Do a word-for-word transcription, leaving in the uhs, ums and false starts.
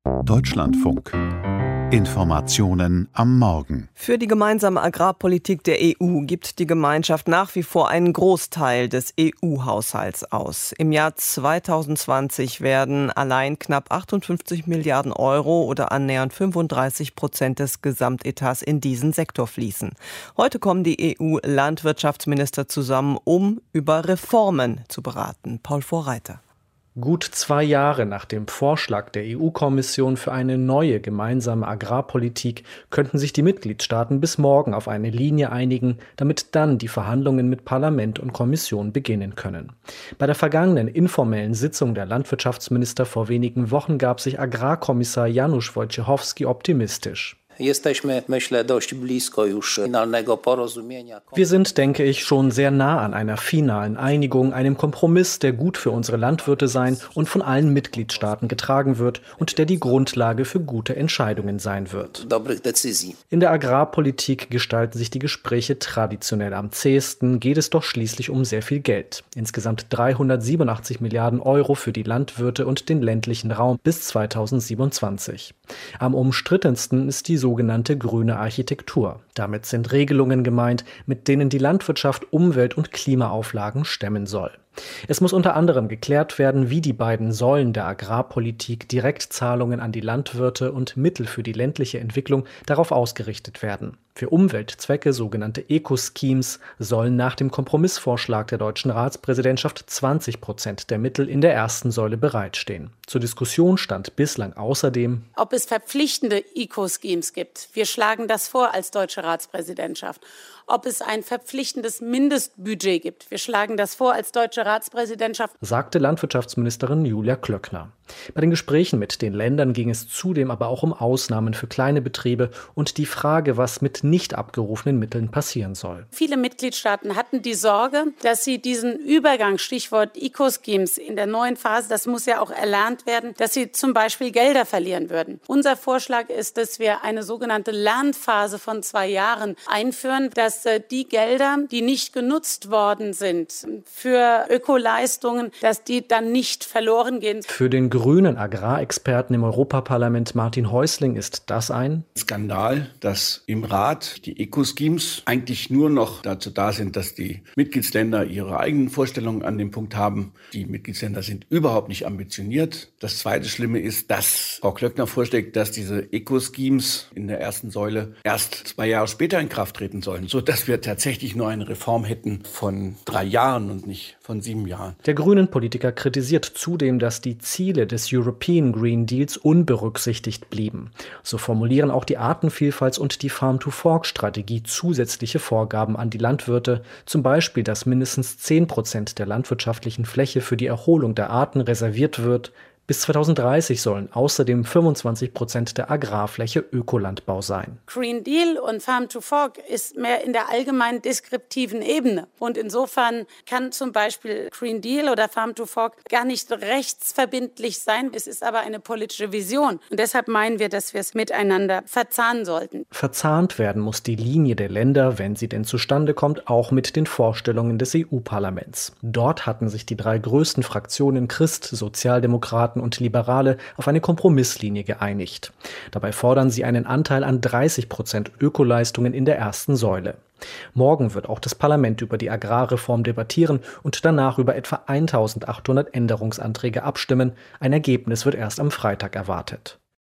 Deutschlandfunk. Informationen am Morgen. Für die gemeinsame Agrarpolitik der E U gibt die Gemeinschaft nach wie vor einen Großteil des E U-Haushalts aus. Im Jahr zweitausendzwanzig werden allein knapp achtundfünfzig Milliarden Euro oder annähernd fünfunddreißig Prozent des Gesamtetats in diesen Sektor fließen. Heute kommen die E U-Landwirtschaftsminister zusammen, um über Reformen zu beraten. Paul Vorreiter. Gut zwei Jahre nach dem Vorschlag der E U-Kommission für eine neue gemeinsame Agrarpolitik könnten sich die Mitgliedstaaten bis morgen auf eine Linie einigen, damit dann die Verhandlungen mit Parlament und Kommission beginnen können. Bei der vergangenen informellen Sitzung der Landwirtschaftsminister vor wenigen Wochen gab sich Agrarkommissar Janusz Wojciechowski optimistisch. Wir sind, denke ich, schon sehr nah an einer finalen Einigung, einem Kompromiss, der gut für unsere Landwirte sein und von allen Mitgliedstaaten getragen wird und der die Grundlage für gute Entscheidungen sein wird. In der Agrarpolitik gestalten sich die Gespräche traditionell am zähesten, geht es doch schließlich um sehr viel Geld. Insgesamt dreihundertsiebenundachtzig Milliarden Euro für die Landwirte und den ländlichen Raum bis zweitausendsiebenundzwanzig. Am umstrittensten ist die sogenannte grüne Architektur. Damit sind Regelungen gemeint, mit denen die Landwirtschaft Umwelt- und Klimaauflagen stemmen soll. Es muss unter anderem geklärt werden, wie die beiden Säulen der Agrarpolitik, Direktzahlungen an die Landwirte und Mittel für die ländliche Entwicklung, darauf ausgerichtet werden. Für Umweltzwecke, sogenannte Eco-Schemes, sollen nach dem Kompromissvorschlag der deutschen Ratspräsidentschaft zwanzig Prozent der Mittel in der ersten Säule bereitstehen. Zur Diskussion stand bislang außerdem, ob es verpflichtende Eco-Schemes gibt. Wir schlagen das vor als deutsche Ratspräsidentschaft. Ob es ein verpflichtendes Mindestbudget gibt. Wir schlagen das vor als deutsche Ratspräsidentschaft, sagte Landwirtschaftsministerin Julia Klöckner. Bei den Gesprächen mit den Ländern ging es zudem aber auch um Ausnahmen für kleine Betriebe und die Frage, was mit nicht abgerufenen Mitteln passieren soll. Viele Mitgliedstaaten hatten die Sorge, dass sie diesen Übergang, Stichwort Eco-Schemes, in der neuen Phase, das muss ja auch erlernt werden, dass sie zum Beispiel Gelder verlieren würden. Unser Vorschlag ist, dass wir eine sogenannte Lernphase von zwei Jahren einführen, dass die Gelder, die nicht genutzt worden sind für Ökoleistungen, dass die dann nicht verloren gehen. Für den grünen Agrarexperten im Europaparlament Martin Häusling ist das ein Skandal, dass im Rat die Eco-Schemes eigentlich nur noch dazu da sind, dass die Mitgliedsländer ihre eigenen Vorstellungen an dem Punkt haben. Die Mitgliedsländer sind überhaupt nicht ambitioniert. Das zweite Schlimme ist, dass Frau Klöckner vorschlägt, dass diese Eco-Schemes in der ersten Säule erst zwei Jahre später in Kraft treten sollen, so dass wir tatsächlich nur eine Reform hätten von drei Jahren und nicht von sieben Jahren. Der grünen Politiker kritisiert zudem, dass die Ziele des European Green Deals unberücksichtigt blieben. So formulieren auch die Artenvielfalts- und die Farm-to-Fork-Strategie zusätzliche Vorgaben an die Landwirte, zum Beispiel, dass mindestens zehn Prozent der landwirtschaftlichen Fläche für die Erholung der Arten reserviert wird. Bis zweitausenddreißig sollen außerdem fünfundzwanzig Prozent der Agrarfläche Ökolandbau sein. Green Deal und Farm to Fork ist mehr in der allgemeinen deskriptiven Ebene. Und insofern kann zum Beispiel Green Deal oder Farm to Fork gar nicht rechtsverbindlich sein. Es ist aber eine politische Vision. Und deshalb meinen wir, dass wir es miteinander verzahnen sollten. Verzahnt werden muss die Linie der Länder, wenn sie denn zustande kommt, auch mit den Vorstellungen des E U-Parlaments. Dort hatten sich die drei größten Fraktionen Christ, Sozialdemokraten und Liberale auf eine Kompromisslinie geeinigt. Dabei fordern sie einen Anteil an dreißig Prozent Ökoleistungen in der ersten Säule. Morgen wird auch das Parlament über die Agrarreform debattieren und danach über etwa eintausendachthundert Änderungsanträge abstimmen. Ein Ergebnis wird erst am Freitag erwartet.